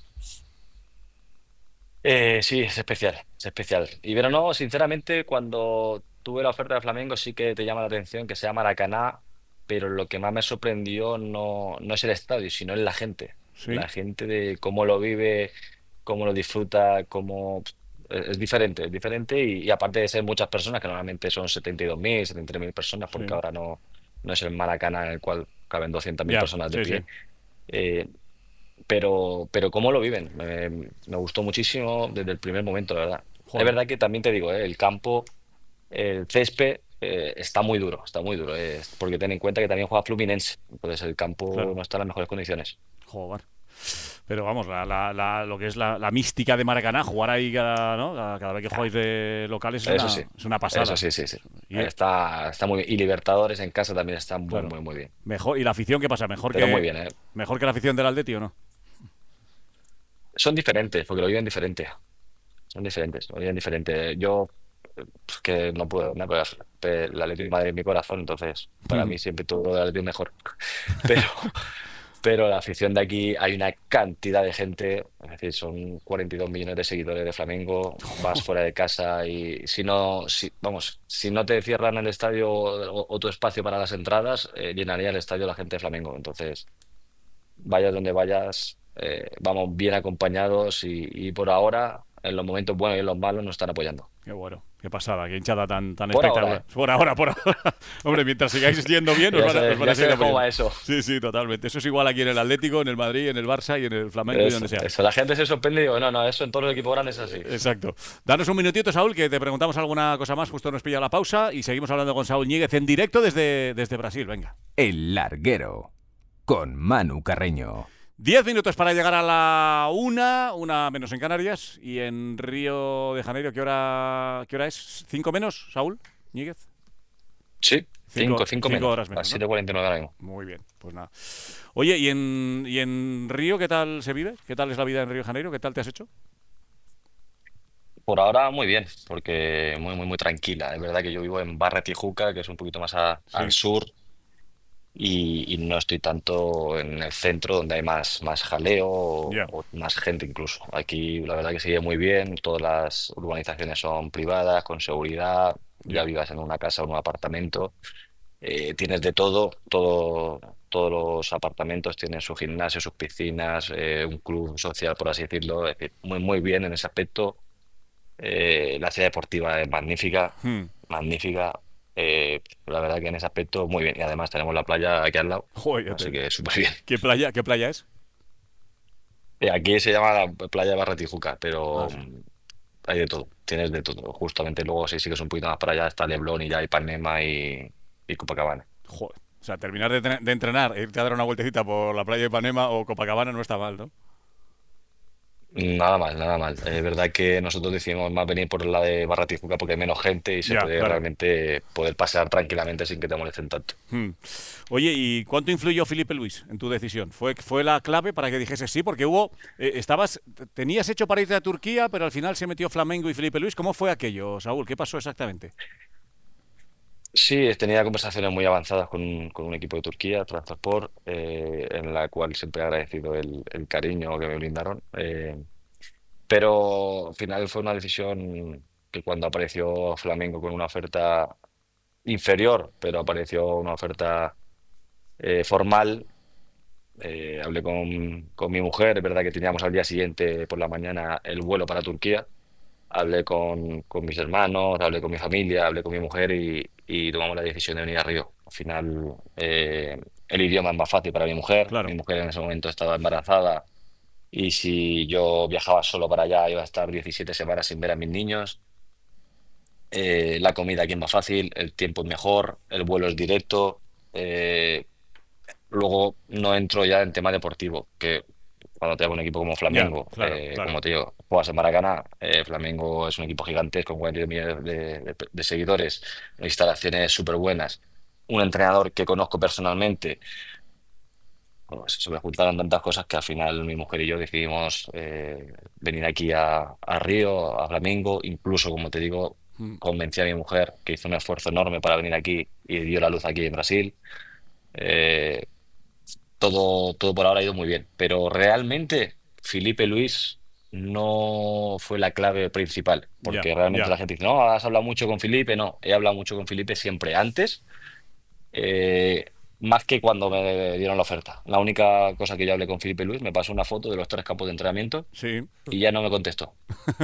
Eh, sí, es especial, es especial. Y pero no, sinceramente, cuando tuve la oferta de Flamengo sí que te llama la atención que sea Maracaná, pero lo que más me sorprendió no, no es el estadio, sino es la gente. Sí. La gente de cómo lo vive, cómo lo disfruta, cómo... Es es diferente, es diferente y, y aparte de ser muchas personas, que normalmente son setenta y dos mil, setenta y tres mil personas, porque Sí. ahora no, no es el Maracaná en el cual caben doscientas mil Ya, personas de sí, pie. sí. Eh, pero, pero cómo lo viven, me, me gustó muchísimo desde el primer momento, la verdad. Joder. Es verdad que también te digo, eh, el campo, el césped eh, está muy duro, está muy duro, eh, porque ten en cuenta que también juega Fluminense, entonces el campo Claro. no está en las mejores condiciones. Joder. Pero vamos, la, la, la, lo que es la, la mística de Maracaná, jugar ahí cada, ¿no? cada, cada vez que jugáis de locales es, Eso una, sí. es una pasada. Eso sí, sí, sí. Y, Está, está muy bien. Y Libertadores en casa también está muy, Claro. muy, muy bien. mejor, ¿Y la afición qué pasa? ¿Mejor, Pero que, muy bien, ¿eh? ¿Mejor que la afición del Atleti o no? Son diferentes, porque lo viven diferente. Son diferentes, lo viven diferente. Yo, pues, que no puedo, no puedo hacer. El Atlético de Madrid es mi corazón, entonces para mí siempre todo el Atlético es mejor. Pero, pero la afición de aquí hay una cantidad de gente, es decir, son cuarenta y dos millones de seguidores de Flamengo, vas fuera de casa y si no, si, vamos, si no te cierran el estadio o, o tu espacio para las entradas, eh, llenaría el estadio la gente de Flamengo. Entonces, vayas donde vayas, eh, vamos bien acompañados y, y por ahora, en los momentos buenos y en los malos, nos están apoyando. Qué bueno, qué pasada, qué hinchada tan, tan Por espectacular. ahora, ¿eh? Por ahora, por ahora. Hombre, mientras sigáis yendo bien, os Ya van a, sabes- os van a ya seguir sabes cómo va apoyando. eso. Sí, sí, totalmente. Eso es igual aquí en el Atlético, en el Madrid, en el Barça y en el Flamengo y Eso, donde sea. eso. La gente se sorprende y digo, no, no, eso en todos los equipos grandes es así. Exacto. Danos un minutito, Saúl, que te preguntamos alguna cosa más. Justo nos pilla la pausa y seguimos hablando con Saúl Ñíguez en directo desde, desde Brasil. Venga. El Larguero, con Manu Carreño. Diez minutos para llegar a la una, una menos en Canarias. Y en Río de Janeiro, ¿qué hora, qué hora es? ¿Cinco menos, Saúl Ñíguez? Sí, Cinco- cinco, cinco, cinco menos. horas menos, Las ¿no? siete cuarenta y nueve ahora mismo. Muy bien, pues nada. Oye, ¿y en, ¿y en Río qué tal se vive? ¿Qué tal es la vida en Río de Janeiro? ¿Qué tal te has hecho? Por ahora muy bien, porque muy, muy, muy tranquila. Es verdad que yo vivo en Barra Tijuca, que es un poquito más a- al sur, y, y no estoy tanto en el centro, donde hay más, más jaleo o, Ya. o más gente incluso. Aquí la verdad que sigue muy bien, todas las urbanizaciones son privadas, con seguridad, Ya. ya vivas en una casa o en un apartamento. Eh, tienes de todo, todo, todos los apartamentos tienen su gimnasio, sus piscinas, eh, un club social, por así decirlo. Es decir, muy, muy bien en ese aspecto. Eh, la ciudad deportiva es magnífica, Hmm. magnífica. Eh, la verdad que en ese aspecto muy bien. Y además tenemos la playa aquí al lado, Joder, ya así te- que súper bien. ¿Qué playa, qué playa es? Eh, aquí se llama la playa de Barra Tijuca, pero Ah, sí. mm, hay de todo, tienes de todo. Justamente luego si sigues un poquito más para allá está Leblon y ya Ipanema y, y Copacabana. Joder. O sea, terminar de, tre- de entrenar e irte a dar una vueltecita por la playa de Ipanema o Copacabana no está mal, ¿no? Nada mal, nada mal. Es verdad que nosotros decidimos más venir por la de Barra Tijuca porque hay menos gente y se Ya, puede claro. realmente poder pasear tranquilamente sin que te molesten tanto. Hmm. Oye, ¿y cuánto influyó Felipe Luis en tu decisión? ¿Fue, fue la clave para que dijese sí? Porque hubo, eh, estabas, tenías hecho para irte a Turquía, pero al final se metió Flamengo y Felipe Luis. ¿Cómo fue aquello, Saúl? ¿Qué pasó exactamente? Sí, tenía conversaciones muy avanzadas con, con un equipo de Turquía, Trabzonspor, eh, en la cual siempre he agradecido el, el cariño que me brindaron. eh, pero al final fue una decisión que cuando apareció Flamengo con una oferta inferior, pero apareció una oferta eh, formal, eh, hablé con, con mi mujer, es verdad que teníamos al día siguiente por la mañana el vuelo para Turquía. Hablé con, con mis hermanos, hablé con mi familia, hablé con mi mujer y, y tomamos la decisión de venir a Río. Al final, eh, el idioma es más fácil para mi mujer. Mi mujer en ese momento estaba embarazada y si yo viajaba solo para allá iba a estar diecisiete semanas sin ver a mis niños. Eh, la comida aquí es más fácil, el tiempo es mejor, el vuelo es directo. eh, luego no entro ya en tema deportivo, que cuando te hago un equipo como Flamengo, Ya, claro, eh, claro. como te digo, juegas en Maracaná, eh, Flamengo es un equipo gigante con cuarenta y dos millones de, de- de seguidores, instalaciones súper buenas, un entrenador que conozco personalmente. Bueno, se me juntaron tantas cosas que al final mi mujer y yo decidimos eh, venir aquí a, a Río, a Flamengo, incluso, como te digo, Mm. convencí a mi mujer que hizo un esfuerzo enorme para venir aquí y dio la luz aquí en Brasil. Eh, todo, todo por ahora ha ido muy bien, pero realmente Felipe Luis no fue la clave principal, porque Ya, realmente ya. la gente dice, no, has hablado mucho con Felipe, no, he hablado mucho con Felipe siempre antes, eh, más que cuando me dieron la oferta. La única cosa que yo hablé con Felipe Luis, me pasó una foto de los tres campos de entrenamiento Sí. y ya no me contestó.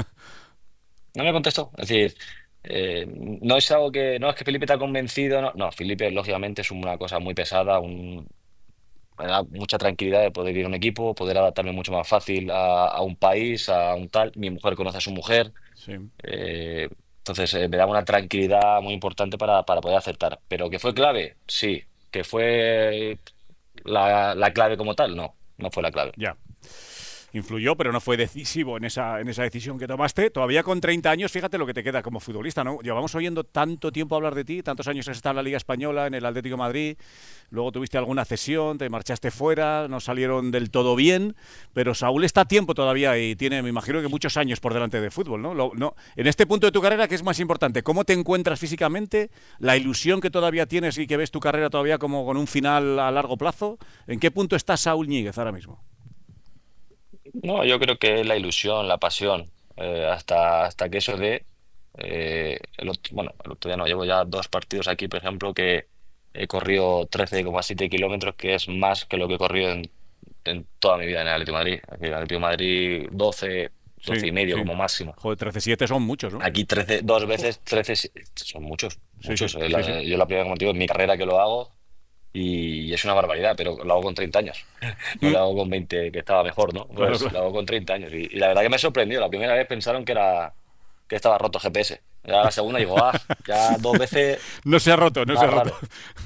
No me contestó. Es decir, eh, no es algo que, no es que Felipe te ha convencido, no, no, Felipe lógicamente es una cosa muy pesada, un, me da mucha tranquilidad de poder ir a un equipo, poder adaptarme mucho más fácil a, a un país, a un tal. Mi mujer conoce a su mujer, Sí. eh, entonces eh, me da una tranquilidad muy importante para, para poder aceptar. Pero que fue clave, sí. Que fue la, la clave como tal, no. no fue la clave. Ya. Influyó, pero no fue decisivo en esa, en esa decisión que tomaste. Todavía con treinta años, fíjate lo que te queda como futbolista, ¿no? Llevamos oyendo tanto tiempo hablar de ti, tantos años has estado en la Liga Española, en el Atlético de Madrid, luego tuviste alguna cesión, te marchaste fuera, no salieron del todo bien, pero Saúl está a tiempo todavía y tiene, me imagino que muchos años por delante de fútbol, ¿no? Lo, no en este punto de tu carrera, ¿qué es más importante? ¿Cómo te encuentras físicamente? ¿La ilusión que todavía tienes y que ves tu carrera todavía como con un final a largo plazo? ¿En qué punto está Saúl Ñíguez ahora mismo? No, yo creo que es la ilusión, la pasión, eh, hasta, hasta que eso de, eh, el otro, bueno, el otro día no, llevo ya dos partidos aquí, por ejemplo, que he corrido trece coma siete kilómetros, que es más que lo que he corrido en, en toda mi vida en el Atlético de Madrid. Aquí en el Atlético de Madrid doce, doce Sí, y medio sí. como máximo. Joder, trece siete son muchos, ¿no? Aquí trece, dos veces, trece, si- son muchos, Sí, muchos. sí, Eh, la- sí, sí. Yo la primera, como te digo, en mi carrera que lo hago y es una barbaridad, pero lo hago con treinta años. No lo hago con veinte, que estaba mejor, ¿no? Claro, Pues claro. lo hago con treinta años. Y, y la verdad que me ha sorprendido. La primera vez pensaron que era que estaba roto el G P S. Ya la segunda digo, ah, ya dos veces No se ha roto, no más se ha roto. raro.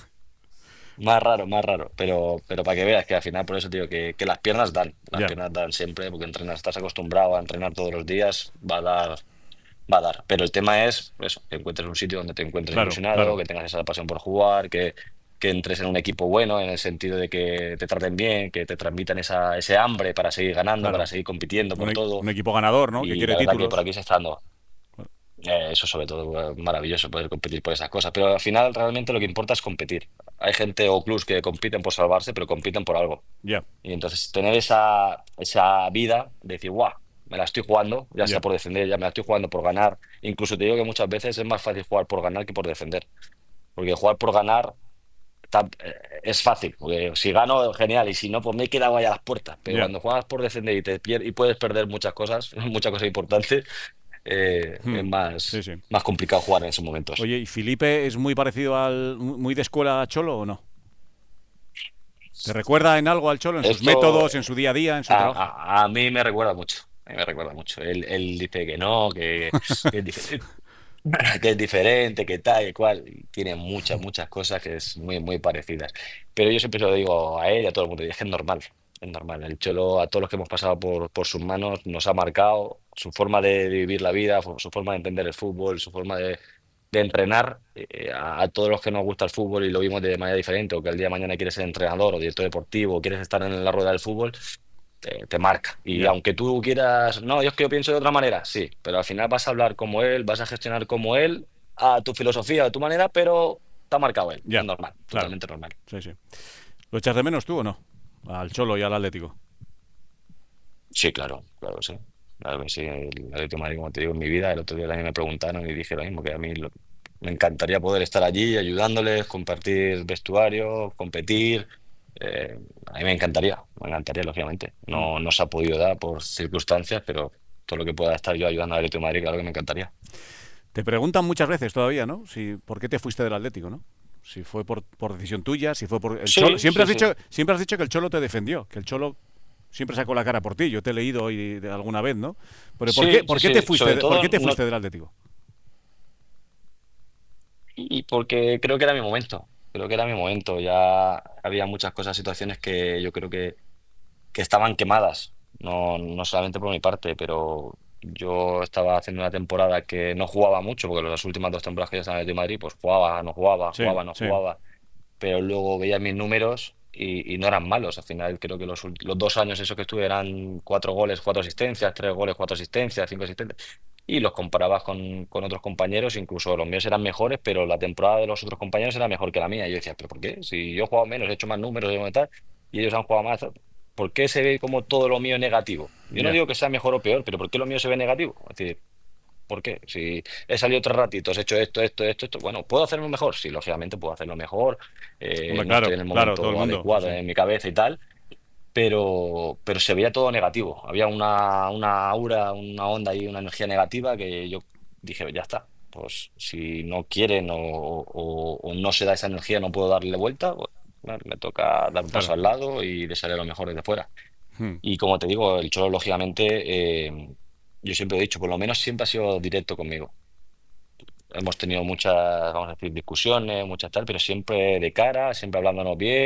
Más raro, más raro. Pero, pero para que veas que al final, por eso te digo que, que las piernas dan. Las Ya. piernas dan siempre, porque entrenas, estás acostumbrado a entrenar todos los días, va a dar, va a dar. Pero el tema es eso, que encuentres un sitio donde te encuentres Claro, ilusionado, claro. que tengas esa pasión por jugar, que, que entres en un equipo bueno, en el sentido de que te traten bien, que te transmitan esa, ese hambre para seguir ganando, Claro. para seguir compitiendo por Un, e- todo. un equipo ganador, ¿no? Que Y quiere la verdad que títulos. por aquí se está dando. Eh, eso sobre todo, eh, maravilloso poder competir por esas cosas. Pero al final realmente lo que importa es competir. Hay gente o clubs que compiten por salvarse, pero compiten por algo. Ya. Y entonces tener esa, esa vida de decir, guau, me la estoy jugando, ya sea Ya. por defender, ya me la estoy jugando por ganar. Incluso te digo que muchas veces es más fácil jugar por ganar que por defender. Porque jugar por ganar ta- eh, es fácil. Porque si gano, genial. Y si no, pues me he quedado ahí a las puertas. Pero Ya. cuando juegas por defender y, te pier- y puedes perder muchas cosas, muchas cosas importantes, eh, Hmm. es más, Sí, sí. más complicado jugar en esos momentos. Oye, ¿y Felipe es muy parecido al. muy de escuela a Cholo o no? ¿Te recuerda en algo al Cholo, en sus Esto- métodos, en su día a día, en su A, trabajo? a- a mí me recuerda mucho, a mí me recuerda mucho. Él, él dice que no, que, que es diferente, que es diferente, que tal, que cual. Y tiene muchas, muchas cosas que es muy, muy parecidas. Pero yo siempre se lo digo a él y a todo el mundo, y es que es normal, es normal. El Cholo, a todos los que hemos pasado por, por sus manos, nos ha marcado su forma de vivir la vida, su forma de entender el fútbol, su forma de, de entrenar. Eh, a, a todos los que nos gusta el fútbol y lo vimos de manera diferente, o que el día de mañana quieres ser entrenador o director deportivo, o quieres estar en la rueda del fútbol, te, te marca. Y Ya. aunque tú quieras, no, yo es que yo pienso de otra manera, sí, pero al final vas a hablar como él, vas a gestionar como él, a tu filosofía, a tu manera, pero te ha marcado él. Ya, Es normal, claro. totalmente normal. Sí, sí. ¿Lo echas de menos tú o no? Al Cholo y al Atlético. Sí, claro, claro, sí. Claro que sí. El Atlético de Madrid, como te digo, en mi vida, el otro día también me preguntaron y dije lo mismo, que a mí lo- me encantaría poder estar allí ayudándoles, compartir vestuario, competir. Eh, a mí me encantaría, me encantaría, lógicamente. No, no se ha podido dar por circunstancias, pero todo lo que pueda estar yo ayudando al Atlético de Madrid, claro que me encantaría. Te preguntan muchas veces todavía, ¿no? Si, ¿por qué te fuiste del Atlético, no? Si fue por, por decisión tuya, si fue por... El Sí, Cholo, siempre, sí, has sí. dicho, siempre has dicho que el Cholo te defendió, que el Cholo siempre sacó la cara por ti. Yo te he leído hoy de alguna vez, ¿no? Pero ¿por Sí, qué, por sí, qué sí. te fuiste, Sobre de- todo ¿por qué te no- fuiste del Atlético? Y porque creo que era mi momento, creo que era mi momento. Ya había muchas cosas, situaciones que yo creo que, que estaban quemadas, no, no solamente por mi parte, pero yo estaba haciendo una temporada que no jugaba mucho, porque las últimas dos temporadas que yo estaba en el Atlético de Madrid, pues jugaba, no jugaba, Sí, jugaba, no sí. jugaba, pero luego veía mis números y, y no eran malos. Al final creo que los, ult- los dos años esos que estuve eran cuatro goles, cuatro asistencias, tres goles, cuatro asistencias, cinco asistencias, y los comparabas con, con otros compañeros, incluso los míos eran mejores, pero la temporada de los otros compañeros era mejor que la mía. Y yo decía, ¿pero por qué? Si yo he jugado menos, he hecho más números y tal, y ellos han jugado más, ¿por qué se ve como todo lo mío negativo? Yo no Ya. digo que sea mejor o peor, pero ¿por qué lo mío se ve negativo? Es decir, ¿por qué? Si he salido tres ratitos, he hecho esto, esto, esto, esto, bueno, ¿puedo hacerlo mejor? Sí, lógicamente puedo hacerlo mejor, eh, Hombre, no claro, estoy en el claro, momento todo el mundo, adecuado sí. en mi cabeza y tal, pero, pero se veía todo negativo. Había una, una aura, una onda y una energía negativa que yo dije, ya está. Pues si no quieren o, o- o no se da esa energía, no puedo darle vuelta, pues, bueno, me toca dar un paso Claro. al lado y desearle lo mejor desde fuera. Hmm. Y como te digo, el Cholo, lógicamente, eh, yo siempre he dicho, por lo menos siempre ha sido directo conmigo. Hemos tenido muchas, vamos a decir, discusiones, muchas tal, pero siempre de cara, siempre hablándonos bien,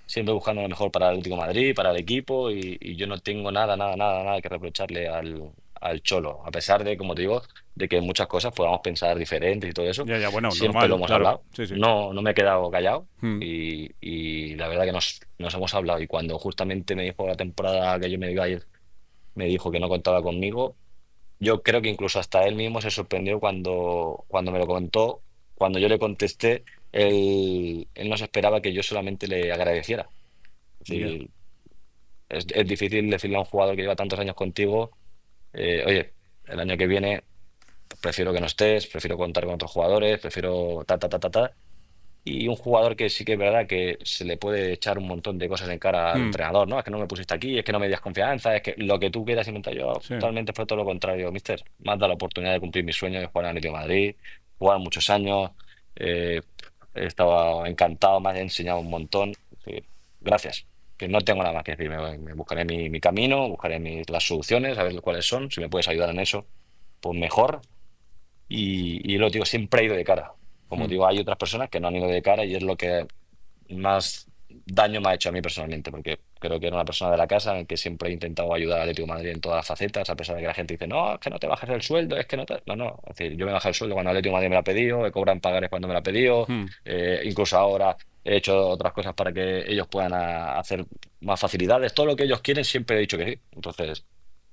siempre buscando lo mejor para el Atlético de Madrid, para el equipo, y, y yo no tengo nada, nada, nada, nada que reprocharle al, al Cholo, a pesar de, como te digo, de que en muchas cosas podamos pensar diferentes y todo eso. Ya, ya, bueno, Siempre normal, lo hemos claro. hablado. Sí, sí. No, no me he quedado callado Hmm. y, y la verdad que nos, nos hemos hablado. Y cuando justamente me dijo la temporada que yo me iba a ir, me dijo que no contaba conmigo. Yo creo que incluso hasta él mismo se sorprendió cuando, cuando me lo contó. Cuando yo le contesté, él, él no se esperaba que yo solamente le agradeciera. Es decir, es, es difícil decirle a un jugador que lleva tantos años contigo, eh, oye, el año que viene prefiero que no estés, prefiero contar con otros jugadores, prefiero ta, ta, ta, ta, ta. Y un jugador que sí que es verdad que se le puede echar un montón de cosas en cara al Hmm. entrenador, ¿no? Es que no me pusiste aquí, es que no me das confianza, es que lo que tú quieras inventar yo, Sí. totalmente fue todo lo contrario, mister. Me has dado la oportunidad de cumplir mi sueño de jugar en el Atlético de Madrid, jugar muchos años, eh, he estado encantado, me has enseñado un montón. Sí, gracias. Que no tengo nada más que decir, me, me buscaré mi, mi camino, buscaré mis- las soluciones, a ver cuáles son, si me puedes ayudar en eso, pues mejor. Y, y lo digo, siempre he ido de cara. Como Hmm. digo, hay otras personas que no han ido de cara y es lo que más daño me ha hecho a mí personalmente, porque creo que era una persona de la casa en que siempre he intentado ayudar al Atlético de Madrid en todas las facetas, a pesar de que la gente dice, no, es que no te bajes el sueldo, es que no te... No, no, es decir, yo me bajé el sueldo cuando el Atlético de Madrid me lo ha pedido, he cobrado en pagares cuando me lo ha pedido, Hmm. eh, incluso ahora he hecho otras cosas para que ellos puedan a- hacer más facilidades, todo lo que ellos quieren siempre he dicho que sí. Entonces,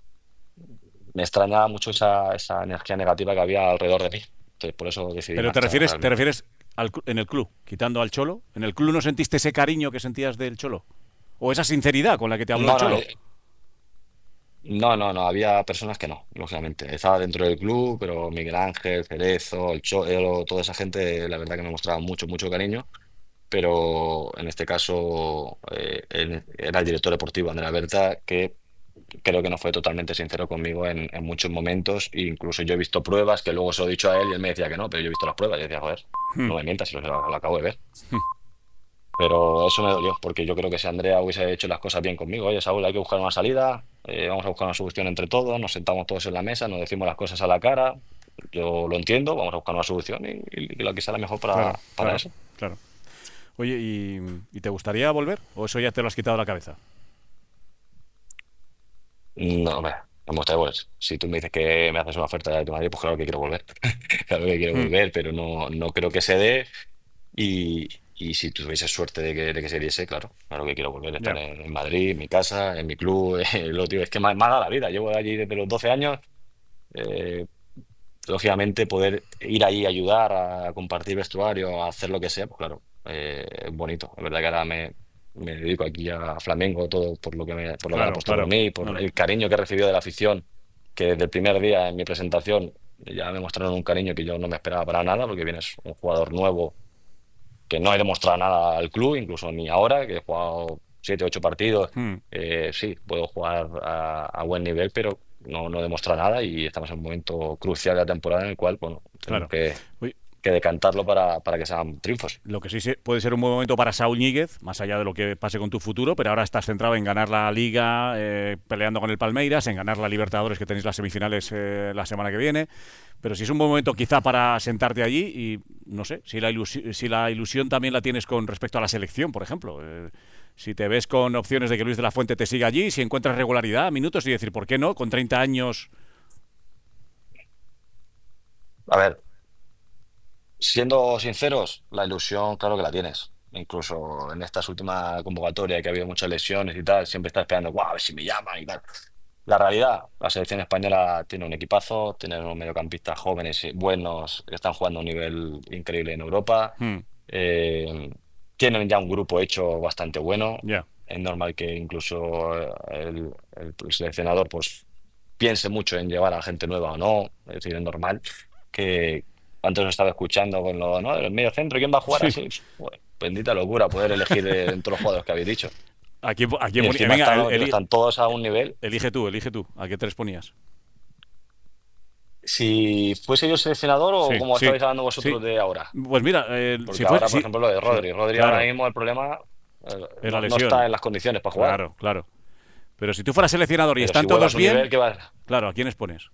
me extrañaba mucho esa, esa energía negativa que había alrededor de mí. Entonces, por eso decidí Pero te marchar refieres, te realmente. refieres al, clu- en el club, quitando al Cholo. ¿En el club no sentiste ese cariño que sentías del Cholo? ¿O esa sinceridad con la que te habló No, el no, Cholo? eh, no, no, no, había personas que no, lógicamente. Estaba dentro del club, pero Miguel Ángel, Cerezo, el Cholo, toda esa gente, la verdad que me mostraba mucho, mucho cariño. Pero en este caso eh, él era el director deportivo, Andrea Berta, que creo que no fue totalmente sincero conmigo en, en muchos momentos. E incluso yo he visto pruebas que luego se lo he dicho a él y él me decía que no, pero yo he visto las pruebas y decía, joder, Hmm. no me mientas, si lo, lo acabo de ver. Hmm. Pero eso me dolió, porque yo creo que si Andrea hubiese hecho las cosas bien conmigo, oye, Saúl, hay que buscar una salida, eh, vamos a buscar una solución entre todos, nos sentamos todos en la mesa, nos decimos las cosas a la cara, yo lo entiendo, vamos a buscar una solución y, y lo que sea la mejor para, Claro, para claro, eso. claro. Oye, ¿y, ¿y te gustaría volver? ¿O eso ya te lo has quitado de la cabeza? No, hombre, no me gustaría volver. Si tú me dices que me haces una oferta de Madrid, pues claro que quiero volver. Claro que quiero Hmm. volver, pero no, no creo que se dé. Y, y si tuviese suerte de que, de que se diese, claro, claro que quiero volver a estar Ya. en, en Madrid, en mi casa, en mi club. eh, lo digo, es que me, ha me ha dado la vida. Llevo allí desde los doce años. eh, Lógicamente, poder ir ahí a ayudar, a compartir vestuario, a hacer lo que sea, pues claro, eh, es bonito. Es verdad que ahora me, me dedico aquí a Flamengo, todo por lo que me, por lo que han Claro, apostado por claro. mí, por No, no. el cariño que he recibido de la afición, que desde el primer día en mi presentación ya me mostraron un cariño que yo no me esperaba para nada, porque vienes un jugador nuevo que no he demostrado nada al club, incluso ni ahora, que he jugado siete, ocho partidos. Hmm. Eh, sí, puedo jugar a, a buen nivel, pero no, no demuestra nada y estamos en un momento crucial de la temporada en el cual, bueno, tenemos Claro. que, Uy, que decantarlo para, para que sean triunfos. lo que sí se- puede ser un buen momento para Saúl Ñíguez, más allá de lo que pase con tu futuro, pero ahora estás centrado en ganar la Liga, eh, peleando con el Palmeiras, en ganar la Libertadores, que tenéis las semifinales eh, la semana que viene. Pero sí es un buen momento quizá para sentarte allí y, no sé, si la, ilusi- si la ilusión también la tienes con respecto a la selección, por ejemplo. Eh, si te ves con opciones de que Luis de la Fuente te siga allí, si encuentras regularidad, minutos, y decir, ¿por qué no? Con treinta años... A ver, siendo sinceros, la ilusión, claro que la tienes. Incluso en estas últimas convocatorias que ha habido muchas lesiones y tal, siempre estás esperando, guau, a ver si me llaman y tal. La realidad, la selección española tiene un equipazo, tiene unos mediocampistas jóvenes y buenos que están jugando a un nivel increíble en Europa. Hmm. Eh, Tienen ya un grupo hecho bastante bueno. Ya. Es normal que incluso eh, el, el seleccionador pues piense mucho en llevar a gente nueva o no. Es decir, es normal que antes lo estaba escuchando con lo, ¿no? del medio centro, ¿quién va a jugar Sí. así? Bueno, bendita locura poder elegir de entre los jugadores que habéis dicho. ¿A quién, a Y quién poni- encima venga, están, el- eli- están todos a un nivel. elige tú, elige tú. ¿A qué tres ponías? Si fuese yo seleccionador o Sí, como sí, estabais hablando vosotros sí. de ahora. Pues mira, eh, Porque si fue- ahora, sí, por ejemplo, lo de Rodri. sí, Rodri claro. ahora mismo el problema eh, Es la no, no lesión. está en las condiciones para jugar. Claro, claro. Pero si tú fueras seleccionador y Pero están si vuelve a todos su bien, nivel, ¿qué va? claro, ¿a quiénes pones?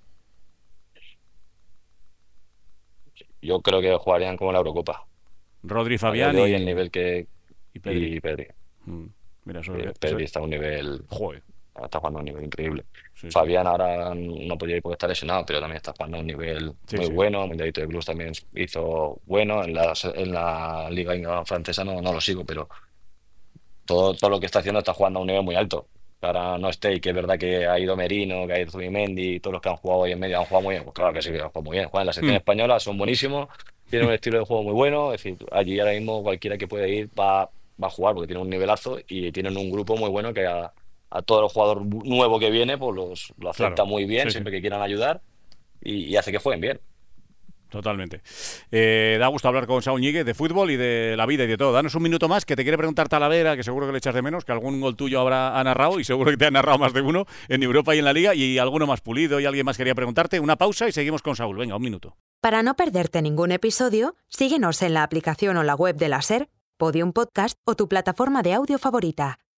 Yo creo que jugarían como la Eurocopa. Rodri, A día Fabián de hoy, y, el nivel que y Pedri. y Pedri. Mm. Mira, eso, Eh, eso- Pedri está a un nivel. Joder. Está jugando a un nivel increíble. Sí, sí. Fabián ahora no podía ir porque está lesionado, pero también está jugando a un nivel Sí, muy sí. bueno. Mundialito de Clubs también hizo bueno. En la, en la Liga Francesa no, no lo sigo, pero todo, todo lo que está haciendo está jugando a un nivel muy alto. Ahora no esté, y que es verdad que ha ido Merino, que ha ido Zubimendi, todos los que han jugado hoy en medio han jugado muy bien. Pues claro que sí, que han jugado muy bien. Juegan en la selección Mm. española, son buenísimos, tienen un estilo de juego muy bueno. Es decir, allí ahora mismo cualquiera que puede ir va, va a jugar porque tiene un nivelazo y tienen un grupo muy bueno que a, a todo el jugador bu- nuevo que viene pues los, lo acepta Claro. muy bien, Sí, siempre sí. que quieran ayudar y, y hace que jueguen bien. Totalmente. Eh, da gusto hablar con Saúl Ñíguez de fútbol y de la vida y de todo. Danos un minuto más, que te quiere preguntar Talavera, que seguro que le echas de menos, que algún gol tuyo habrá ha narrado, y seguro que te ha narrado más de uno en Europa y en la Liga, y alguno más Pulido, y alguien más quería preguntarte. Una pausa y seguimos con Saúl. Venga, un minuto. Para no perderte ningún episodio, síguenos en la aplicación o la web de la SER, Podium Podcast o tu plataforma de audio favorita.